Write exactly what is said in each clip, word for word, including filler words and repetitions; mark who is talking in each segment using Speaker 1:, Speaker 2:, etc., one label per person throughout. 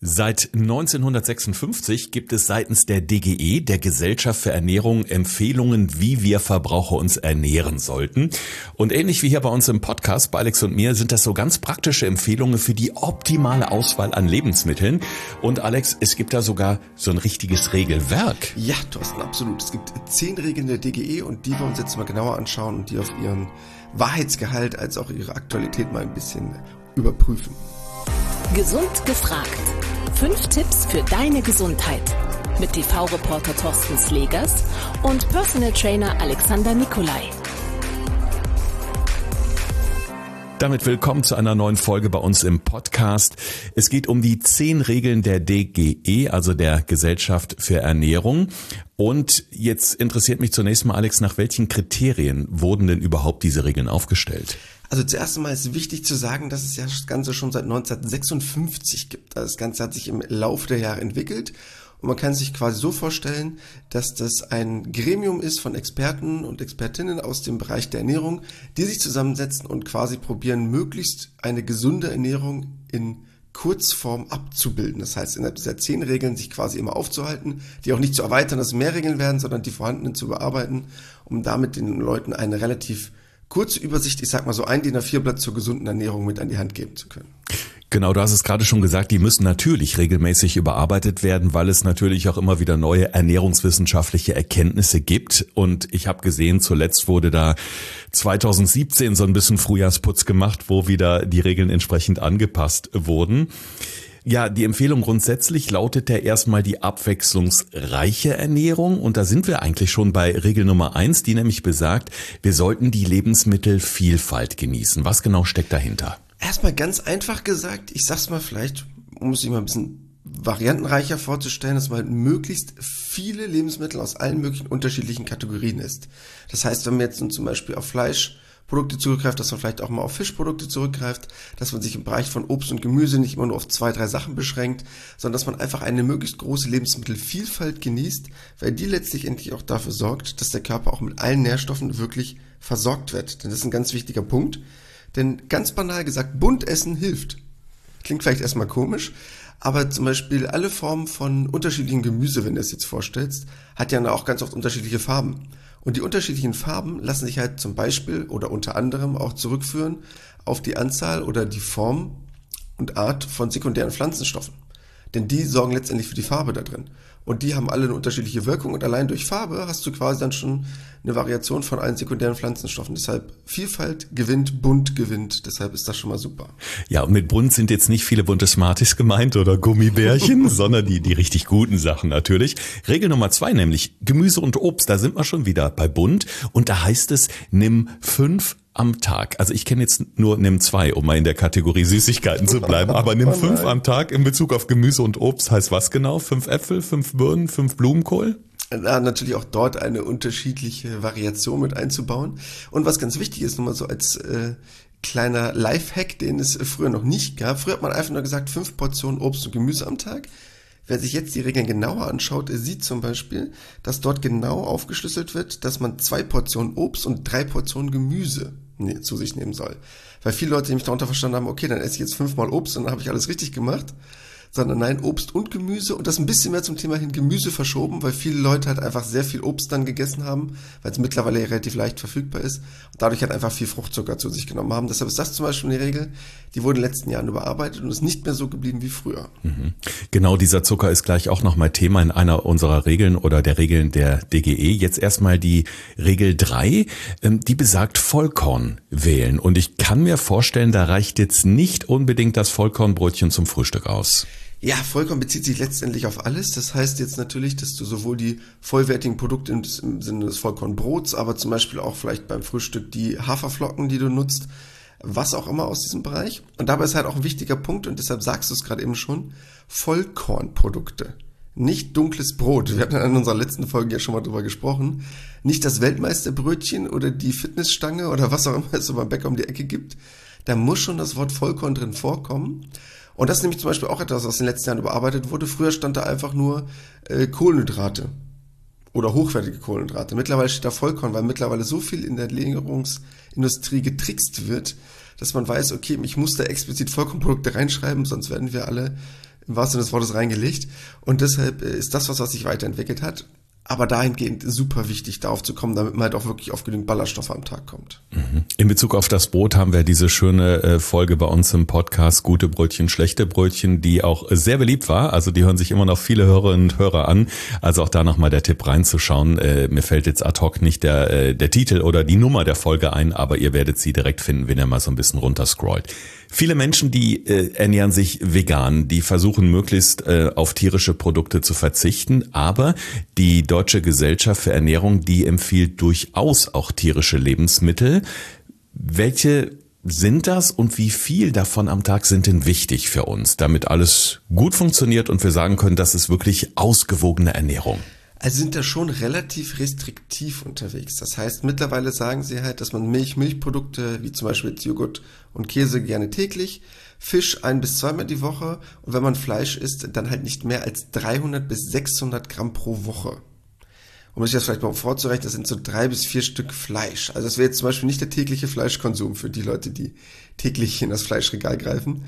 Speaker 1: Seit neunzehnhundertsechsundfünfzig gibt es seitens der D G E, der Gesellschaft für Ernährung, Empfehlungen, wie wir Verbraucher uns ernähren sollten. Und ähnlich wie hier bei uns im Podcast, bei Alex und mir, sind das so ganz praktische Empfehlungen für die optimale Auswahl an Lebensmitteln. Und Alex, es gibt da sogar so ein richtiges Regelwerk.
Speaker 2: Ja, Thorsten, absolut. Es gibt zehn Regeln der D G E und die wir uns jetzt mal genauer anschauen und die auf ihren Wahrheitsgehalt als auch ihre Aktualität mal ein bisschen überprüfen.
Speaker 3: Gesund gefragt. Fünf Tipps für deine Gesundheit. Mit T V-Reporter Thorsten Slegers und Personal Trainer Alexander Nikolai.
Speaker 1: Damit willkommen zu einer neuen Folge bei uns im Podcast. Es geht um die zehn Regeln der D G E, also der Gesellschaft für Ernährung. Und jetzt interessiert mich zunächst mal, Alex, nach welchen Kriterien wurden denn überhaupt diese Regeln aufgestellt?
Speaker 2: Also zuerst einmal ist wichtig zu sagen, dass es ja das Ganze schon seit neunzehnhundertsechsundfünfzig gibt. Also das Ganze hat sich im Laufe der Jahre entwickelt und man kann sich quasi so vorstellen, dass das ein Gremium ist von Experten und Expertinnen aus dem Bereich der Ernährung, die sich zusammensetzen und quasi probieren, möglichst eine gesunde Ernährung in Kurzform abzubilden. Das heißt, innerhalb dieser zehn Regeln sich quasi immer aufzuhalten, die auch nicht zu erweitern, dass es mehr Regeln werden, sondern die vorhandenen zu überarbeiten, um damit den Leuten eine relativ kurze Übersicht, ich sag mal so ein D I N A vier Blatt zur gesunden Ernährung mit an die Hand geben zu können.
Speaker 1: Genau, du hast es gerade schon gesagt, die müssen natürlich regelmäßig überarbeitet werden, weil es natürlich auch immer wieder neue ernährungswissenschaftliche Erkenntnisse gibt. Und ich habe gesehen, zuletzt wurde da zweitausendsiebzehn so ein bisschen Frühjahrsputz gemacht, wo wieder die Regeln entsprechend angepasst wurden. Ja, die Empfehlung grundsätzlich lautet ja erstmal die abwechslungsreiche Ernährung. Und da sind wir eigentlich schon bei Regel Nummer eins, die nämlich besagt, wir sollten die Lebensmittelvielfalt genießen. Was genau steckt dahinter?
Speaker 2: Erstmal ganz einfach gesagt, ich sag's mal vielleicht, um es immer ein bisschen variantenreicher vorzustellen, dass man halt möglichst viele Lebensmittel aus allen möglichen unterschiedlichen Kategorien isst. Das heißt, wenn man jetzt zum Beispiel auf Fleischprodukte zurückgreift, dass man vielleicht auch mal auf Fischprodukte zurückgreift, dass man sich im Bereich von Obst und Gemüse nicht immer nur auf zwei, drei Sachen beschränkt, sondern dass man einfach eine möglichst große Lebensmittelvielfalt genießt, weil die letztlich endlich auch dafür sorgt, dass der Körper auch mit allen Nährstoffen wirklich versorgt wird. Denn das ist ein ganz wichtiger Punkt. Denn ganz banal gesagt, bunt essen hilft. Klingt vielleicht erstmal komisch, aber zum Beispiel alle Formen von unterschiedlichen Gemüse, wenn du es jetzt vorstellst, hat ja auch ganz oft unterschiedliche Farben. Und die unterschiedlichen Farben lassen sich halt zum Beispiel oder unter anderem auch zurückführen auf die Anzahl oder die Form und Art von sekundären Pflanzenstoffen. Denn die sorgen letztendlich für die Farbe da drin. Und die haben alle eine unterschiedliche Wirkung und allein durch Farbe hast du quasi dann schon eine Variation von allen sekundären Pflanzenstoffen. Deshalb Vielfalt gewinnt, bunt gewinnt. Deshalb ist das schon mal super.
Speaker 1: Ja, und mit bunt sind jetzt nicht viele bunte Smarties gemeint oder Gummibärchen, sondern die, die richtig guten Sachen natürlich. Regel Nummer zwei nämlich, Gemüse und Obst, da sind wir schon wieder bei bunt. Und da heißt es, nimm fünf am Tag. Also ich kenne jetzt nur nimm zwei, um mal in der Kategorie Süßigkeiten zu bleiben. Aber nimm fünf am Tag in Bezug auf Gemüse und Obst heißt was genau? Fünf Äpfel, fünf Birnen, fünf Blumenkohl?
Speaker 2: Ja, natürlich auch dort eine unterschiedliche Variation mit einzubauen. Und was ganz wichtig ist, nochmal so als äh, kleiner Lifehack, den es früher noch nicht gab. Früher hat man einfach nur gesagt, fünf Portionen Obst und Gemüse am Tag. Wer sich jetzt die Regeln genauer anschaut, sieht zum Beispiel, dass dort genau aufgeschlüsselt wird, dass man zwei Portionen Obst und drei Portionen Gemüse nee, zu sich nehmen soll. Weil viele Leute nämlich darunter verstanden haben, okay, dann esse ich jetzt fünfmal Obst und dann habe ich alles richtig gemacht. Sondern nein, Obst und Gemüse und das ein bisschen mehr zum Thema hin Gemüse verschoben, weil viele Leute halt einfach sehr viel Obst dann gegessen haben, weil es mittlerweile relativ leicht verfügbar ist und dadurch halt einfach viel Fruchtzucker zu sich genommen haben. Deshalb ist das zum Beispiel eine Regel, die wurde in den letzten Jahren überarbeitet und ist nicht mehr so geblieben wie früher.
Speaker 1: Mhm. Genau, dieser Zucker ist gleich auch nochmal Thema in einer unserer Regeln oder der Regeln der D G E. Jetzt erstmal die Regel drei, die besagt Vollkorn wählen und ich kann mir vorstellen, da reicht jetzt nicht unbedingt das Vollkornbrötchen zum Frühstück aus.
Speaker 2: Ja, Vollkorn bezieht sich letztendlich auf alles. Das heißt jetzt natürlich, dass du sowohl die vollwertigen Produkte im Sinne des Vollkornbrots, aber zum Beispiel auch vielleicht beim Frühstück die Haferflocken, die du nutzt, was auch immer aus diesem Bereich. Und dabei ist halt auch ein wichtiger Punkt und deshalb sagst du es gerade eben schon, Vollkornprodukte. Nicht dunkles Brot. Wir hatten in unserer letzten Folge ja schon mal drüber gesprochen. Nicht das Weltmeisterbrötchen oder die Fitnessstange oder was auch immer es so beim Bäcker um die Ecke gibt. Da muss schon das Wort Vollkorn drin vorkommen. Und das ist nämlich zum Beispiel auch etwas, was in den letzten Jahren überarbeitet wurde. Früher stand da einfach nur äh, Kohlenhydrate oder hochwertige Kohlenhydrate. Mittlerweile steht da Vollkorn, weil mittlerweile so viel in der Ernährungsindustrie getrickst wird, dass man weiß, okay, ich muss da explizit Vollkornprodukte reinschreiben, sonst werden wir alle im wahrsten Sinne des Wortes reingelegt. Und deshalb ist das was, was sich weiterentwickelt hat. Aber dahingehend super wichtig, darauf zu kommen, damit man halt auch wirklich auf genügend Ballaststoffe am Tag kommt.
Speaker 1: In Bezug auf das Brot haben wir diese schöne Folge bei uns im Podcast Gute Brötchen, schlechte Brötchen, die auch sehr beliebt war. Also die hören sich immer noch viele Hörerinnen und Hörer an. Also auch da nochmal der Tipp reinzuschauen. Mir fällt jetzt ad hoc nicht der, der Titel oder die Nummer der Folge ein, aber ihr werdet sie direkt finden, wenn ihr mal so ein bisschen runterscrollt. Viele Menschen, die äh, ernähren sich vegan, die versuchen möglichst äh, auf tierische Produkte zu verzichten, aber die Deutsche Gesellschaft für Ernährung, die empfiehlt durchaus auch tierische Lebensmittel. Welche sind das und wie viel davon am Tag sind denn wichtig für uns, damit alles gut funktioniert und wir sagen können, das ist wirklich ausgewogene Ernährung?
Speaker 2: Also sind da schon relativ restriktiv unterwegs. Das heißt, mittlerweile sagen sie halt, dass man Milch, Milchprodukte, wie zum Beispiel jetzt Joghurt und Käse gerne täglich, Fisch ein- bis zweimal die Woche und wenn man Fleisch isst, dann halt nicht mehr als dreihundert bis sechshundert Gramm pro Woche. Um sich das vielleicht mal vorzurechnen, das sind so drei bis vier Stück Fleisch. Also das wäre jetzt zum Beispiel nicht der tägliche Fleischkonsum für die Leute, die täglich in das Fleischregal greifen.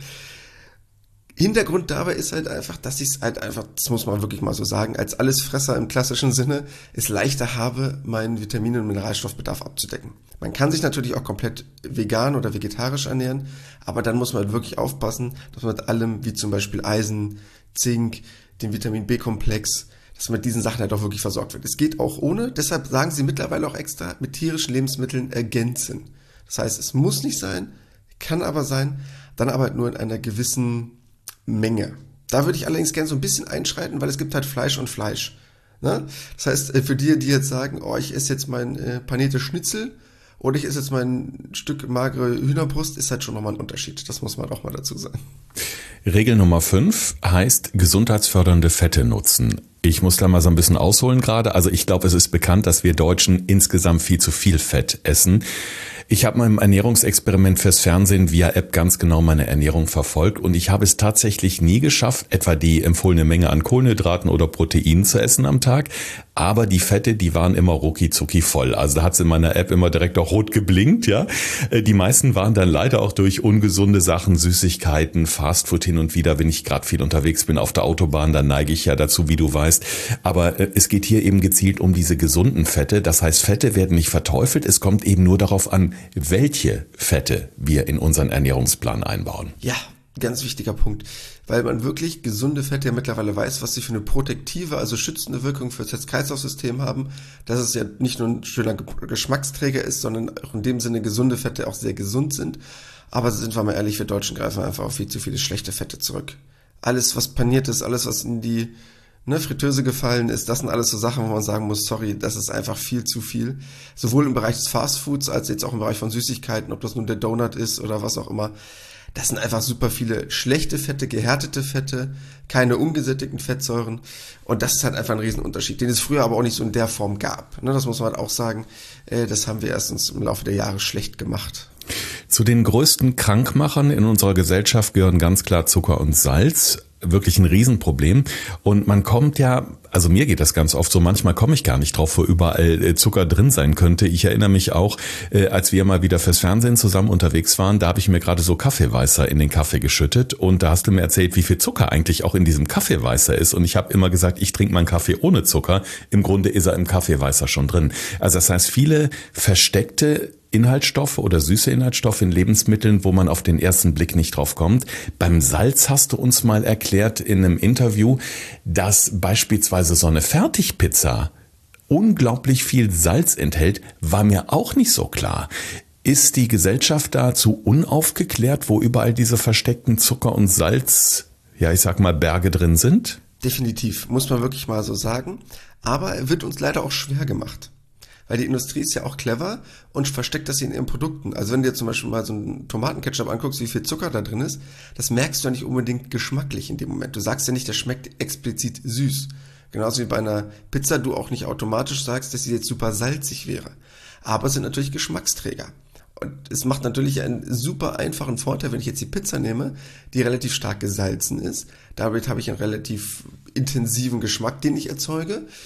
Speaker 2: Hintergrund dabei ist halt einfach, dass ich es halt einfach, das muss man wirklich mal so sagen, als Allesfresser im klassischen Sinne es leichter habe, meinen Vitamin- und Mineralstoffbedarf abzudecken. Man kann sich natürlich auch komplett vegan oder vegetarisch ernähren, aber dann muss man halt wirklich aufpassen, dass man mit allem, wie zum Beispiel Eisen, Zink, dem Vitamin B-Komplex, dass man mit diesen Sachen halt auch wirklich versorgt wird. Es geht auch ohne, deshalb sagen sie mittlerweile auch extra, mit tierischen Lebensmitteln ergänzen. Das heißt, es muss nicht sein, kann aber sein, dann aber halt nur in einer gewissen Menge. Da würde ich allerdings gerne so ein bisschen einschreiten, weil es gibt halt Fleisch und Fleisch. Ne? Das heißt, für die, die jetzt sagen, oh, ich esse jetzt mein äh, panierte Schnitzel oder ich esse jetzt mein Stück magere Hühnerbrust, ist halt schon nochmal ein Unterschied. Das muss man auch mal dazu sagen.
Speaker 1: Regel Nummer fünf heißt gesundheitsfördernde Fette nutzen. Ich muss da mal so ein bisschen ausholen gerade. Also ich glaube, es ist bekannt, dass wir Deutschen insgesamt viel zu viel Fett essen. Ich habe meinem Ernährungsexperiment fürs Fernsehen via App ganz genau meine Ernährung verfolgt und ich habe es tatsächlich nie geschafft, etwa die empfohlene Menge an Kohlenhydraten oder Proteinen zu essen am Tag, aber die Fette, die waren immer rucki-zucki voll. Also da hat es in meiner App immer direkt auch rot geblinkt, ja. Die meisten waren dann leider auch durch ungesunde Sachen, Süßigkeiten, Fastfood hin und wieder, wenn ich gerade viel unterwegs bin auf der Autobahn, dann neige ich ja dazu, wie du weißt. Aber es geht hier eben gezielt um diese gesunden Fette. Das heißt, Fette werden nicht verteufelt, es kommt eben nur darauf an, welche Fette wir in unseren Ernährungsplan einbauen.
Speaker 2: Ja, ganz wichtiger Punkt, weil man wirklich gesunde Fette ja mittlerweile weiß, was sie für eine protektive, also schützende Wirkung für das Herz-Kreislauf-System haben, dass es ja nicht nur ein schöner Geschmacksträger ist, sondern auch in dem Sinne gesunde Fette auch sehr gesund sind. Aber sind wir mal ehrlich, wir Deutschen greifen einfach auf viel zu viele schlechte Fette zurück. Alles, was paniert ist, alles, was in die ne, Fritteuse gefallen ist, das sind alles so Sachen, wo man sagen muss, sorry, das ist einfach viel zu viel. Sowohl im Bereich des Fastfoods als jetzt auch im Bereich von Süßigkeiten, ob das nun der Donut ist oder was auch immer. Das sind einfach super viele schlechte Fette, gehärtete Fette, keine ungesättigten Fettsäuren. Und das ist halt einfach ein Riesenunterschied, den es früher aber auch nicht so in der Form gab. Ne, das muss man halt auch sagen. Äh, das haben wir erstens im Laufe der Jahre schlecht gemacht.
Speaker 1: Zu den größten Krankmachern in unserer Gesellschaft gehören ganz klar Zucker und Salz. Wirklich ein Riesenproblem. Und man kommt ja, also mir geht das ganz oft so, manchmal komme ich gar nicht drauf, wo überall Zucker drin sein könnte. Ich erinnere mich auch, als wir mal wieder fürs Fernsehen zusammen unterwegs waren, da habe ich mir gerade so Kaffeeweißer in den Kaffee geschüttet und da hast du mir erzählt, wie viel Zucker eigentlich auch in diesem Kaffeeweißer ist. Und ich habe immer gesagt, ich trinke meinen Kaffee ohne Zucker. Im Grunde ist er im Kaffeeweißer schon drin. Also das heißt, viele versteckte Inhaltsstoffe oder süße Inhaltsstoffe in Lebensmitteln, wo man auf den ersten Blick nicht drauf kommt. Beim Salz hast du uns mal erklärt in einem Interview, dass beispielsweise so eine Fertigpizza unglaublich viel Salz enthält, war mir auch nicht so klar. Ist die Gesellschaft dazu unaufgeklärt, wo überall diese versteckten Zucker und Salz, ja ich sag mal Berge drin sind?
Speaker 2: Definitiv, muss man wirklich mal so sagen. Aber wird uns leider auch schwer gemacht. Weil die Industrie ist ja auch clever und versteckt das in ihren Produkten. Also wenn du dir zum Beispiel mal so einen Tomatenketchup anguckst, wie viel Zucker da drin ist, das merkst du ja nicht unbedingt geschmacklich in dem Moment. Du sagst ja nicht, der schmeckt explizit süß. Genauso wie bei einer Pizza du auch nicht automatisch sagst, dass sie jetzt super salzig wäre. Aber es sind natürlich Geschmacksträger. Und es macht natürlich einen super einfachen Vorteil, wenn ich jetzt die Pizza nehme, die relativ stark gesalzen ist. Damit habe ich einen relativ intensiven Geschmack, den ich erzeuge.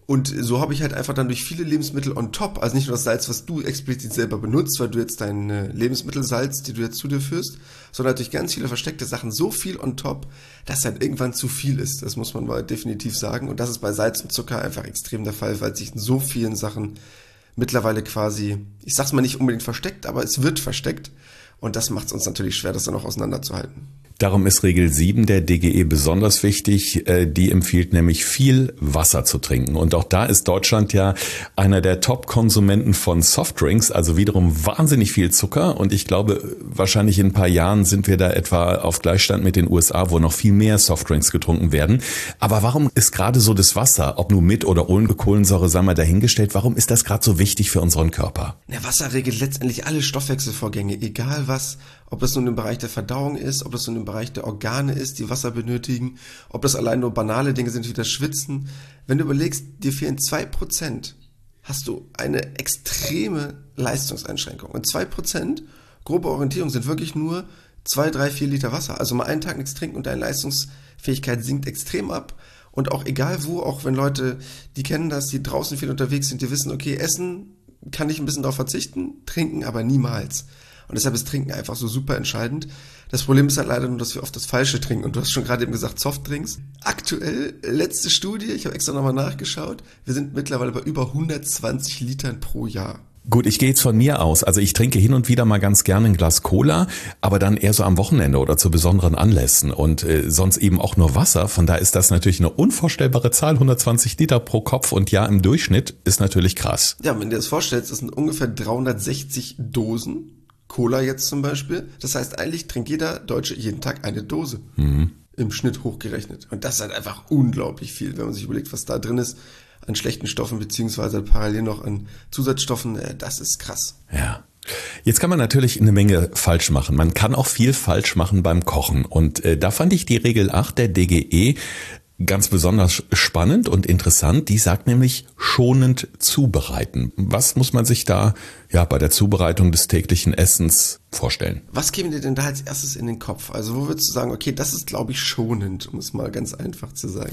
Speaker 2: Und so habe ich halt einfach dann durch viele Lebensmittel on top, also nicht nur das Salz, was du explizit selber benutzt, weil du jetzt deine Lebensmittel salzt, die du jetzt zu dir führst, sondern durch ganz viele versteckte Sachen so viel on top, dass halt irgendwann zu viel ist. Das muss man mal definitiv sagen. Und das ist bei Salz und Zucker einfach extrem der Fall, weil sich in so vielen Sachen mittlerweile quasi, ich sag's mal nicht unbedingt versteckt, aber es wird versteckt. Und das macht es uns natürlich schwer, das dann auch auseinanderzuhalten.
Speaker 1: Darum ist Regel sieben der D G E besonders wichtig. Die empfiehlt nämlich viel Wasser zu trinken. Und auch da ist Deutschland ja einer der Top-Konsumenten von Softdrinks, also wiederum wahnsinnig viel Zucker. Und ich glaube, wahrscheinlich in ein paar Jahren sind wir da etwa auf Gleichstand mit den U S A, wo noch viel mehr Softdrinks getrunken werden. Aber warum ist gerade so das Wasser, ob nur mit oder ohne Kohlensäure, sagen wir dahingestellt, warum ist das gerade so wichtig für unseren Körper?
Speaker 2: Ja, Wasser regelt letztendlich alle Stoffwechselvorgänge, egal was. Ob das nun im Bereich der Verdauung ist, ob das nun im Bereich der Organe ist, die Wasser benötigen, ob das allein nur banale Dinge sind wie das Schwitzen. Wenn du überlegst, dir fehlen zwei Prozent, hast du eine extreme Leistungseinschränkung. Und zwei Prozent, grobe Orientierung, sind wirklich nur zwei, drei, vier Liter Wasser. Also mal einen Tag nichts trinken und deine Leistungsfähigkeit sinkt extrem ab. Und auch egal wo, auch wenn Leute, die kennen das, die draußen viel unterwegs sind, die wissen, okay, Essen kann ich ein bisschen darauf verzichten, trinken aber niemals. Und deshalb ist Trinken einfach so super entscheidend. Das Problem ist halt leider nur, dass wir oft das Falsche trinken. Und du hast schon gerade eben gesagt, Softdrinks. Aktuell, letzte Studie, ich habe extra nochmal nachgeschaut, wir sind mittlerweile bei über hundertzwanzig Litern pro Jahr.
Speaker 1: Gut, ich gehe jetzt von mir aus. Also ich trinke hin und wieder mal ganz gerne ein Glas Cola, aber dann eher so am Wochenende oder zu besonderen Anlässen und äh, sonst eben auch nur Wasser. Von daher ist das natürlich eine unvorstellbare Zahl, hundertzwanzig Liter pro Kopf und ja, im Durchschnitt ist natürlich krass.
Speaker 2: Ja, wenn du dir das vorstellst, das sind ungefähr dreihundertsechzig Dosen. Cola jetzt zum Beispiel. Das heißt, eigentlich trinkt jeder Deutsche jeden Tag eine Dose. Mhm. Im Schnitt hochgerechnet. Und das ist halt einfach unglaublich viel, wenn man sich überlegt, was da drin ist an schlechten Stoffen, beziehungsweise parallel noch an Zusatzstoffen. Das ist krass.
Speaker 1: Ja. Jetzt kann man natürlich eine Menge falsch machen. Man kann auch viel falsch machen beim Kochen. Und äh, da fand ich die Regel acht der D G E ganz besonders spannend und interessant. Die sagt nämlich schonend zubereiten. Was muss man sich da ja bei der Zubereitung des täglichen Essens vorstellen?
Speaker 2: Was käme dir denn da als erstes in den Kopf? Also wo würdest du sagen, okay, das ist, glaube ich, schonend, um es mal ganz einfach zu sagen.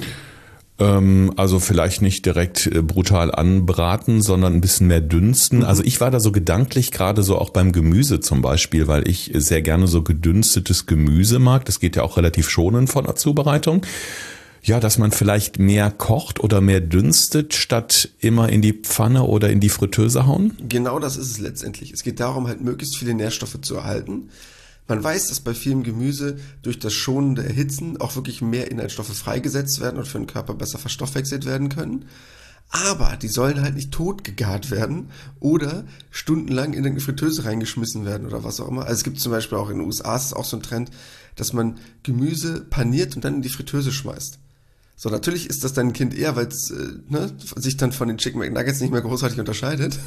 Speaker 1: Ähm, also vielleicht nicht direkt äh, brutal anbraten, sondern ein bisschen mehr dünsten. Mhm. Also ich war da so gedanklich, gerade so auch beim Gemüse zum Beispiel, weil ich sehr gerne so gedünstetes Gemüse mag. Das geht ja auch relativ schonend von der Zubereitung. Ja, dass man vielleicht mehr kocht oder mehr dünstet, statt immer in die Pfanne oder in die Fritteuse hauen?
Speaker 2: Genau das ist es letztendlich. Es geht darum, halt möglichst viele Nährstoffe zu erhalten. Man weiß, dass bei vielem Gemüse durch das schonende Erhitzen auch wirklich mehr Inhaltsstoffe freigesetzt werden und für den Körper besser verstoffwechselt werden können. Aber die sollen halt nicht tot gegart werden oder stundenlang in eine Fritteuse reingeschmissen werden oder was auch immer. Also es gibt zum Beispiel auch in den U S A ist es auch so ein Trend, dass man Gemüse paniert und dann in die Fritteuse schmeißt. So, natürlich ist das dein Kind eher, weil es äh, ne, sich dann von den Chicken McNuggets nicht mehr großartig unterscheidet.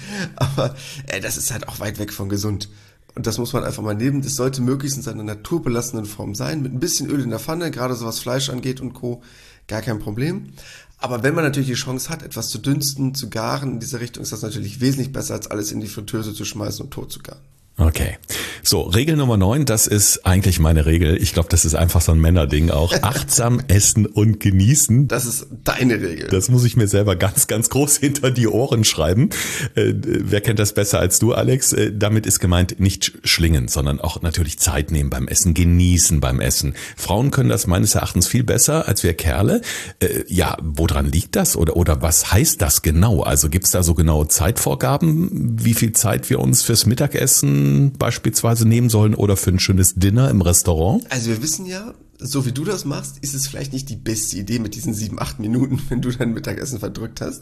Speaker 2: Aber äh, das ist halt auch weit weg von gesund. Und das muss man einfach mal nehmen. Das sollte möglichst in seiner naturbelassenen Form sein, mit ein bisschen Öl in der Pfanne, gerade so was Fleisch angeht und Co., gar kein Problem. Aber wenn man natürlich die Chance hat, etwas zu dünsten, zu garen, in dieser Richtung ist das natürlich wesentlich besser, als alles in die Fritteuse zu schmeißen und tot zu garen.
Speaker 1: Okay. So, Regel Nummer neun, das ist eigentlich meine Regel. Ich glaube, das ist einfach so ein Männerding auch. Achtsam essen und genießen.
Speaker 2: Das ist deine Regel.
Speaker 1: Das muss ich mir selber ganz, ganz groß hinter die Ohren schreiben. Äh, wer kennt das besser als du, Alex? Äh, damit ist gemeint, nicht schlingen, sondern auch natürlich Zeit nehmen beim Essen, genießen beim Essen. Frauen können das meines Erachtens viel besser als wir Kerle. Äh, ja, woran liegt das? Oder, oder was heißt das genau? Also gibt's da so genaue Zeitvorgaben, wie viel Zeit wir uns fürs Mittagessen beispielsweise nehmen sollen oder für ein schönes Dinner im Restaurant?
Speaker 2: Also wir wissen ja, so wie du das machst, ist es vielleicht nicht die beste Idee mit diesen sieben, acht Minuten, wenn du dein Mittagessen verdrückt hast.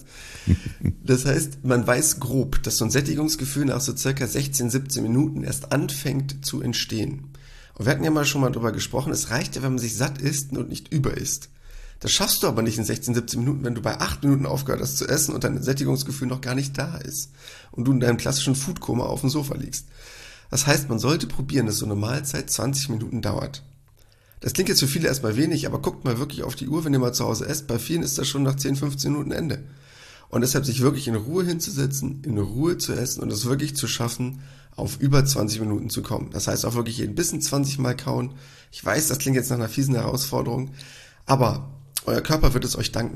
Speaker 2: Das heißt, man weiß grob, dass so ein Sättigungsgefühl nach so circa sechzehn, siebzehn Minuten erst anfängt zu entstehen. Und wir hatten ja mal schon mal drüber gesprochen, es reicht ja, wenn man sich satt isst und nicht über isst. Das schaffst du aber nicht in sechzehn, siebzehn Minuten, wenn du bei acht Minuten aufgehört hast zu essen und dein Sättigungsgefühl noch gar nicht da ist und du in deinem klassischen Foodkoma auf dem Sofa liegst. Das heißt, man sollte probieren, dass so eine Mahlzeit zwanzig Minuten dauert. Das klingt jetzt für viele erstmal wenig, aber guckt mal wirklich auf die Uhr, wenn ihr mal zu Hause esst. Bei vielen ist das schon nach zehn, fünfzehn Minuten Ende. Und deshalb sich wirklich in Ruhe hinzusetzen, in Ruhe zu essen und es wirklich zu schaffen, auf über zwanzig Minuten zu kommen. Das heißt auch wirklich jeden Bissen zwanzig Mal kauen. Ich weiß, das klingt jetzt nach einer fiesen Herausforderung, aber euer Körper wird es euch danken.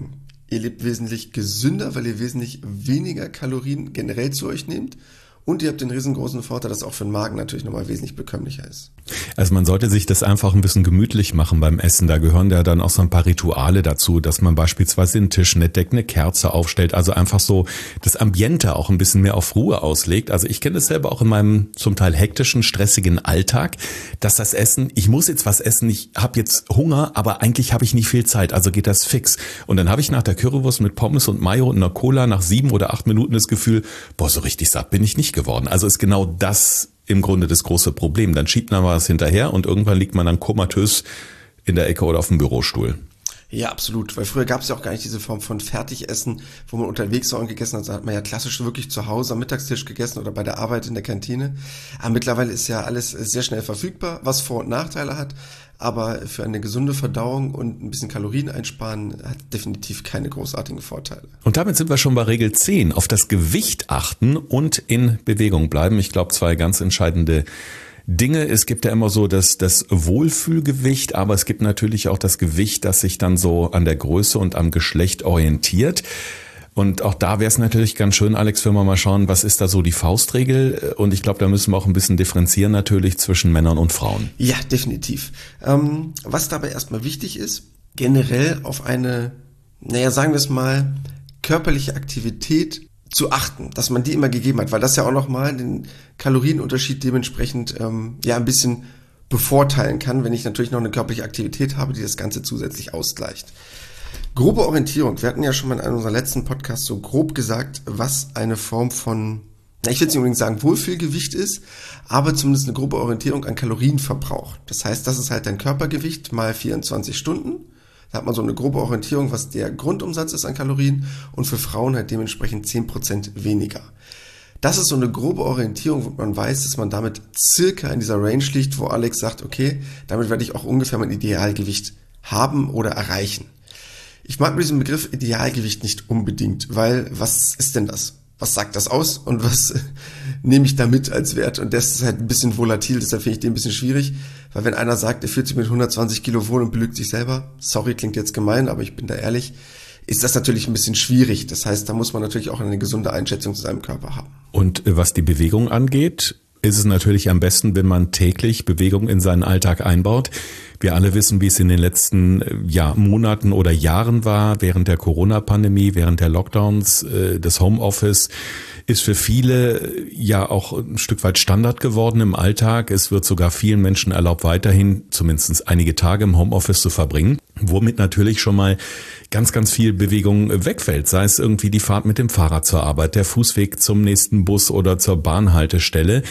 Speaker 2: ihr lebt wesentlich gesünder, weil ihr wesentlich weniger Kalorien generell zu euch nehmt. Und ihr habt den riesengroßen Vorteil, dass auch für den Magen natürlich nochmal wesentlich bekömmlicher ist.
Speaker 1: Also man sollte sich das einfach ein bisschen gemütlich machen beim Essen. Da gehören ja dann auch so ein paar Rituale dazu, dass man beispielsweise den Tisch nett deckt, eine Kerze aufstellt. Also einfach so das Ambiente auch ein bisschen mehr auf Ruhe auslegt. Also ich kenne das selber auch in meinem zum Teil hektischen, stressigen Alltag, dass das Essen, ich muss jetzt was essen, ich habe jetzt Hunger, aber eigentlich habe ich nicht viel Zeit, also geht das fix. Und dann habe ich nach der Currywurst mit Pommes und Mayo und einer Cola nach sieben oder acht Minuten das Gefühl, boah, so richtig satt bin ich nicht geworden. Also ist genau das im Grunde das große Problem. Dann schiebt man was hinterher und irgendwann liegt man dann komatös in der Ecke oder auf dem Bürostuhl.
Speaker 2: Ja, absolut, weil früher gab es ja auch gar nicht diese Form von Fertigessen, wo man unterwegs war und gegessen hat. Da hat man ja klassisch wirklich zu Hause am Mittagstisch gegessen oder bei der Arbeit in der Kantine. Aber mittlerweile ist ja alles sehr schnell verfügbar, was Vor- und Nachteile hat. Aber für eine gesunde Verdauung und ein bisschen Kalorien einsparen hat definitiv keine großartigen Vorteile.
Speaker 1: Und damit sind wir schon bei Regel zehn. Auf das Gewicht achten und in Bewegung bleiben. Ich glaube, zwei ganz entscheidende Dinge. Es gibt ja immer so das, das Wohlfühlgewicht, aber es gibt natürlich auch das Gewicht, das sich dann so an der Größe und am Geschlecht orientiert. Und auch da wäre es natürlich ganz schön, Alex, wenn wir mal schauen, was ist da so die Faustregel? Und ich glaube, da müssen wir auch ein bisschen differenzieren natürlich zwischen Männern und Frauen.
Speaker 2: Ja, definitiv. Ähm, was dabei erstmal wichtig ist, generell auf eine, naja, sagen wir es mal, körperliche Aktivität zu achten, dass man die immer gegeben hat, weil das ja auch nochmal den Kalorienunterschied dementsprechend ähm, ja ein bisschen bevorteilen kann, wenn ich natürlich noch eine körperliche Aktivität habe, die das Ganze zusätzlich ausgleicht. Grobe Orientierung. Wir hatten ja schon mal in einem unserer letzten Podcasts so grob gesagt, was eine Form von, na, ich will jetzt nicht unbedingt sagen Wohlfühlgewicht ist, aber zumindest eine grobe Orientierung an Kalorienverbrauch. Das heißt, das ist halt dein Körpergewicht mal vierundzwanzig Stunden. Da hat man so eine grobe Orientierung, was der Grundumsatz ist an Kalorien und für Frauen halt dementsprechend zehn Prozent weniger. Das ist so eine grobe Orientierung, wo man weiß, dass man damit circa in dieser Range liegt, wo Alex sagt, okay, damit werde ich auch ungefähr mein Idealgewicht haben oder erreichen. Ich mag mit diesem Begriff Idealgewicht nicht unbedingt, weil was ist denn das? Was sagt das aus und was nehme ich da mit als Wert? Und das ist halt ein bisschen volatil, deshalb finde ich den ein bisschen schwierig, weil wenn einer sagt, er fühlt sich mit hundertzwanzig Kilo wohl und belügt sich selber, sorry, klingt jetzt gemein, aber ich bin da ehrlich, ist das natürlich ein bisschen schwierig. Das heißt, da muss man natürlich auch eine gesunde Einschätzung zu seinem Körper haben.
Speaker 1: Und was die Bewegung angeht, ist es natürlich am besten, wenn man täglich Bewegung in seinen Alltag einbaut. Wir alle wissen, wie es in den letzten ja, Monaten oder Jahren war, während der Corona-Pandemie, während der Lockdowns, äh, das Homeoffice ist für viele ja auch ein Stück weit Standard geworden im Alltag. Es wird sogar vielen Menschen erlaubt, weiterhin zumindest einige Tage im Homeoffice zu verbringen, womit natürlich schon mal ganz, ganz viel Bewegung wegfällt. Sei es irgendwie die Fahrt mit dem Fahrrad zur Arbeit, der Fußweg zum nächsten Bus oder zur Bahnhaltestelle.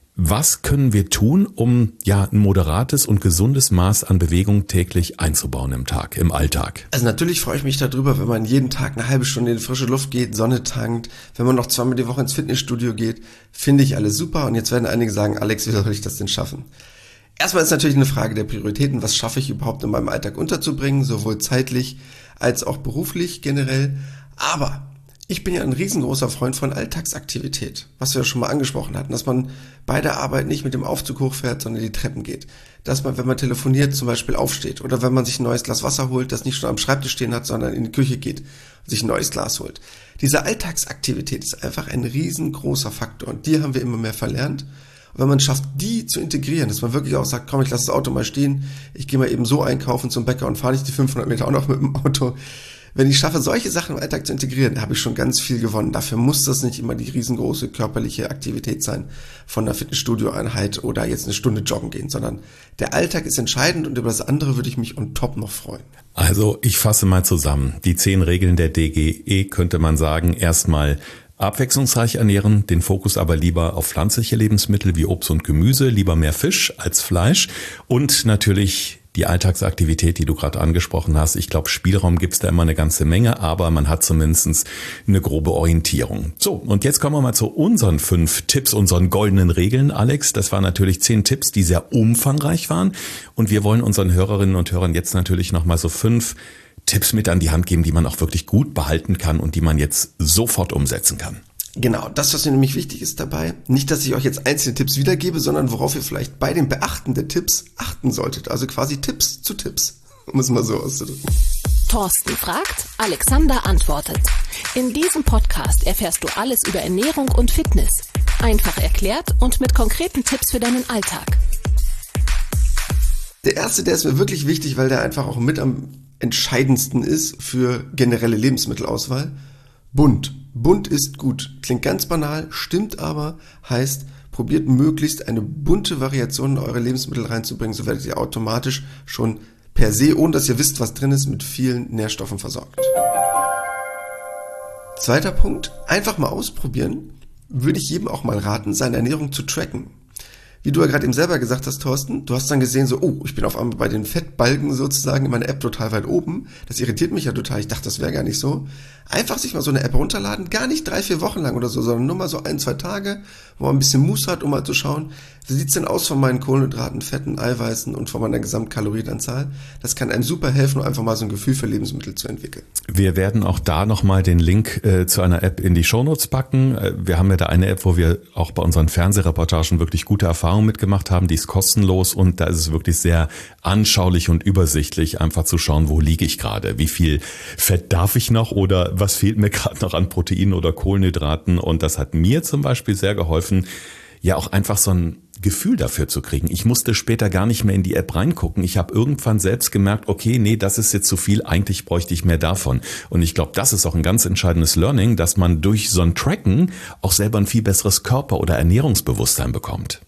Speaker 1: Was können wir tun, um ja ein moderates und gesundes Maß an Bewegung täglich einzubauen im Tag, im Alltag?
Speaker 2: Also natürlich freue ich mich darüber, wenn man jeden Tag eine halbe Stunde in die frische Luft geht, Sonne tankt, wenn man noch zweimal die Woche ins Fitnessstudio geht, finde ich alles super. Und jetzt werden einige sagen, Alex, wie soll ich das denn schaffen? Erstmal ist natürlich eine Frage der Prioritäten, was schaffe ich überhaupt in meinem Alltag unterzubringen, sowohl zeitlich als auch beruflich generell. Aber ich bin ja ein riesengroßer Freund von Alltagsaktivität, was wir ja schon mal angesprochen hatten, dass man bei der Arbeit nicht mit dem Aufzug hochfährt, sondern die Treppen geht. Dass man, wenn man telefoniert, zum Beispiel aufsteht oder wenn man sich ein neues Glas Wasser holt, das nicht schon am Schreibtisch stehen hat, sondern in die Küche geht und sich ein neues Glas holt. Diese Alltagsaktivität ist einfach ein riesengroßer Faktor und die haben wir immer mehr verlernt. Und wenn man es schafft, die zu integrieren, dass man wirklich auch sagt, komm, ich lasse das Auto mal stehen, ich gehe mal eben so einkaufen zum Bäcker und fahre nicht die fünfhundert Meter auch noch mit dem Auto. Wenn ich schaffe, solche Sachen im Alltag zu integrieren, habe ich schon ganz viel gewonnen. Dafür muss das nicht immer die riesengroße körperliche Aktivität sein von einer Fitnessstudio-Einheit oder jetzt eine Stunde joggen gehen, sondern der Alltag ist entscheidend und über das andere würde ich mich on top noch freuen.
Speaker 1: Also ich fasse mal zusammen. Die zehn Regeln der D G E könnte man sagen, erstmal abwechslungsreich ernähren, den Fokus aber lieber auf pflanzliche Lebensmittel wie Obst und Gemüse, lieber mehr Fisch als Fleisch und natürlich die Alltagsaktivität, die du gerade angesprochen hast. Ich glaube, Spielraum gibt's da immer eine ganze Menge, aber man hat zumindest eine grobe Orientierung. So, und jetzt kommen wir mal zu unseren fünf Tipps, unseren goldenen Regeln, Alex. Das waren natürlich zehn Tipps, die sehr umfangreich waren und wir wollen unseren Hörerinnen und Hörern jetzt natürlich nochmal so fünf Tipps mit an die Hand geben, die man auch wirklich gut behalten kann und die man jetzt sofort umsetzen kann.
Speaker 2: Genau, das, was mir nämlich wichtig ist dabei, nicht, dass ich euch jetzt einzelne Tipps wiedergebe, sondern worauf ihr vielleicht bei dem Beachten der Tipps achten solltet. Also quasi Tipps zu Tipps, um es mal so auszudrücken.
Speaker 3: Thorsten fragt, Alexander antwortet. In diesem Podcast erfährst du alles über Ernährung und Fitness. Einfach erklärt und mit konkreten Tipps für deinen Alltag.
Speaker 2: Der erste, der ist mir wirklich wichtig, weil der einfach auch mit am entscheidendsten ist für generelle Lebensmittelauswahl. Bunt. Bunt ist gut. Klingt ganz banal, stimmt aber, heißt, probiert möglichst eine bunte Variation in eure Lebensmittel reinzubringen, so werdet ihr automatisch schon per se, ohne dass ihr wisst, was drin ist, mit vielen Nährstoffen versorgt. Zweiter Punkt, einfach mal ausprobieren, würde ich jedem auch mal raten, seine Ernährung zu tracken. Wie du ja gerade eben selber gesagt hast, Thorsten, du hast dann gesehen, so, oh, ich bin auf einmal bei den Fettbalken sozusagen in meiner App total weit oben. Das irritiert mich ja total, ich dachte, das wäre gar nicht so. Einfach sich mal so eine App runterladen, gar nicht drei, vier Wochen lang oder so, sondern nur mal so ein, zwei Tage, wo man ein bisschen Muße hat, um mal zu schauen, wie sieht's denn aus von meinen Kohlenhydraten, Fetten, Eiweißen und von meiner Gesamtkalorienanzahl. Das kann einem super helfen, um einfach mal so ein Gefühl für Lebensmittel zu entwickeln.
Speaker 1: Wir werden auch da nochmal den Link äh, zu einer App in die Shownotes packen. Äh, wir haben ja da eine App, wo wir auch bei unseren Fernsehreportagen wirklich gute Erfahrungen mitgemacht haben. Die ist kostenlos und da ist es wirklich sehr anschaulich und übersichtlich, einfach zu schauen, wo liege ich gerade, wie viel Fett darf ich noch oder was fehlt mir gerade noch an Proteinen oder Kohlenhydraten. Und das hat mir zum Beispiel sehr geholfen, ja auch einfach so ein Gefühl dafür zu kriegen. Ich musste später gar nicht mehr in die App reingucken. Ich habe irgendwann selbst gemerkt, okay, nee, das ist jetzt zu viel, eigentlich bräuchte ich mehr davon. Und ich glaube, das ist auch ein ganz entscheidendes Learning, dass man durch so ein Tracken auch selber ein viel besseres Körper- oder Ernährungsbewusstsein bekommt.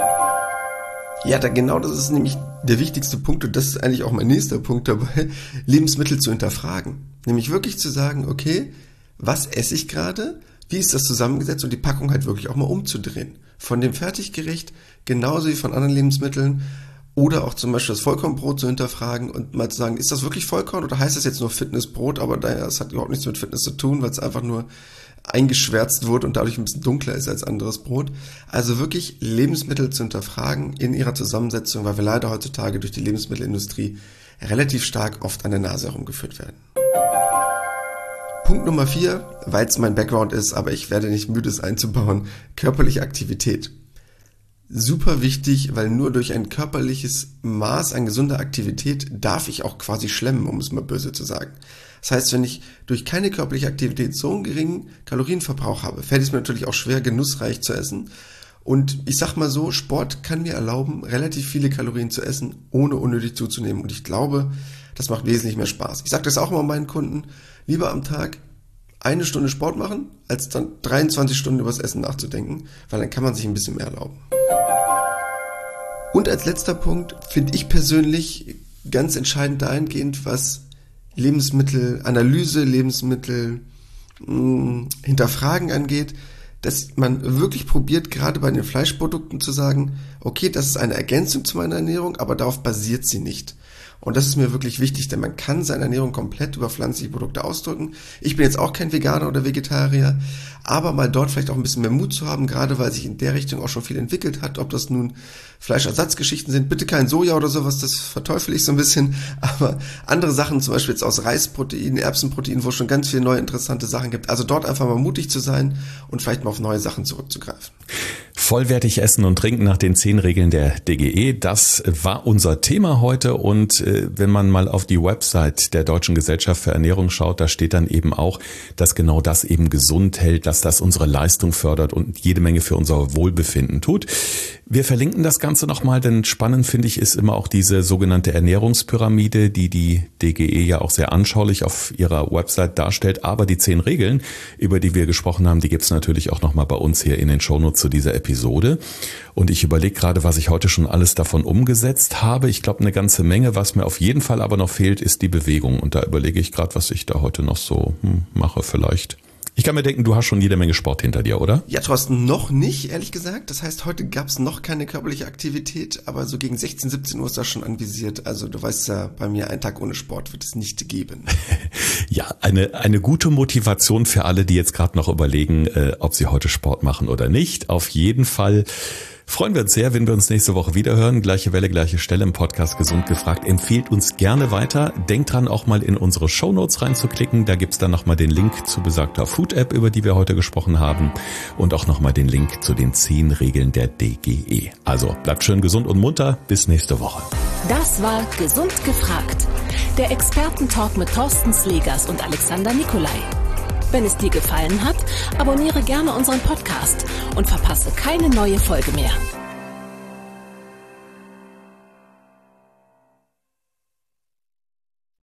Speaker 2: Ja, da genau das ist nämlich der wichtigste Punkt und das ist eigentlich auch mein nächster Punkt dabei, Lebensmittel zu hinterfragen. Nämlich wirklich zu sagen, okay, was esse ich gerade? Wie ist das zusammengesetzt und die Packung halt wirklich auch mal umzudrehen. Von dem Fertiggericht genauso wie von anderen Lebensmitteln oder auch zum Beispiel das Vollkornbrot zu hinterfragen und mal zu sagen, ist das wirklich Vollkorn oder heißt das jetzt nur Fitnessbrot, aber das hat überhaupt nichts mit Fitness zu tun, weil es einfach nur eingeschwärzt wurde und dadurch ein bisschen dunkler ist als anderes Brot. Also wirklich Lebensmittel zu hinterfragen in ihrer Zusammensetzung, weil wir leider heutzutage durch die Lebensmittelindustrie relativ stark oft an der Nase herumgeführt werden. Punkt Nummer vier, weil es mein Background ist, aber ich werde nicht müde, es einzubauen, körperliche Aktivität. Super wichtig, weil nur durch ein körperliches Maß an gesunder Aktivität darf ich auch quasi schlemmen, um es mal böse zu sagen. Das heißt, wenn ich durch keine körperliche Aktivität so einen geringen Kalorienverbrauch habe, fällt es mir natürlich auch schwer, genussreich zu essen. Und ich sag mal so, Sport kann mir erlauben, relativ viele Kalorien zu essen, ohne unnötig zuzunehmen. Und ich glaube, das macht wesentlich mehr Spaß. Ich sage das auch immer meinen Kunden, lieber am Tag eine Stunde Sport machen, als dann dreiundzwanzig Stunden übers Essen nachzudenken, weil dann kann man sich ein bisschen mehr erlauben. Und als letzter Punkt finde ich persönlich ganz entscheidend dahingehend, was Lebensmittelanalyse, Lebensmittel mh, hinterfragen angeht, dass man wirklich probiert, gerade bei den Fleischprodukten zu sagen, okay, das ist eine Ergänzung zu meiner Ernährung, aber darauf basiert sie nicht. Und das ist mir wirklich wichtig, denn man kann seine Ernährung komplett über pflanzliche Produkte ausdrücken. Ich bin jetzt auch kein Veganer oder Vegetarier, aber mal dort vielleicht auch ein bisschen mehr Mut zu haben, gerade weil sich in der Richtung auch schon viel entwickelt hat, ob das nun Fleischersatzgeschichten sind, bitte kein Soja oder sowas, das verteufel ich so ein bisschen, aber andere Sachen, zum Beispiel jetzt aus Reisproteinen, Erbsenproteinen, wo es schon ganz viele neue interessante Sachen gibt. Also dort einfach mal mutig zu sein und vielleicht mal auf neue Sachen zurückzugreifen.
Speaker 1: Vollwertig essen und trinken nach den zehn Regeln der D G E, das war unser Thema heute und äh, wenn man mal auf die Website der Deutschen Gesellschaft für Ernährung schaut, da steht dann eben auch, dass genau das eben gesund hält, dass das unsere Leistung fördert und jede Menge für unser Wohlbefinden tut. Wir verlinken das Ganze nochmal, denn spannend finde ich ist immer auch diese sogenannte Ernährungspyramide, die die D G E ja auch sehr anschaulich auf ihrer Website darstellt. Aber die zehn Regeln, über die wir gesprochen haben, die gibt es natürlich auch nochmal bei uns hier in den Shownotes zu dieser Episode. Und ich überlege gerade, was ich heute schon alles davon umgesetzt habe. Ich glaube, eine ganze Menge. Was mir auf jeden Fall aber noch fehlt, ist die Bewegung. Und da überlege ich gerade, was ich da heute noch so hm, mache vielleicht. Ich kann mir denken, du hast schon jede Menge Sport hinter dir, oder?
Speaker 2: Ja, Thorsten, noch nicht, ehrlich gesagt. Das heißt, heute gab es noch keine körperliche Aktivität, aber so gegen sechzehn, siebzehn Uhr ist das schon anvisiert. Also du weißt ja, bei mir einen Tag ohne Sport wird es nicht geben.
Speaker 1: Ja, eine eine gute Motivation für alle, die jetzt gerade noch überlegen, äh, ob sie heute Sport machen oder nicht. Auf jeden Fall Freuen wir uns sehr, wenn wir uns nächste Woche wiederhören. Gleiche Welle, gleiche Stelle im Podcast Gesund gefragt. Empfehlt uns gerne weiter. Denkt dran, auch mal in unsere Shownotes reinzuklicken. Da gibt's dann nochmal den Link zu besagter Food-App, über die wir heute gesprochen haben. Und auch nochmal den Link zu den zehn Regeln der D G E. Also bleibt schön gesund und munter. Bis nächste Woche.
Speaker 3: Das war Gesund gefragt. Der Expertentalk mit Thorsten Slegers und Alexander Nikolai. Wenn es dir gefallen hat, abonniere gerne unseren Podcast und verpasse keine neue Folge mehr.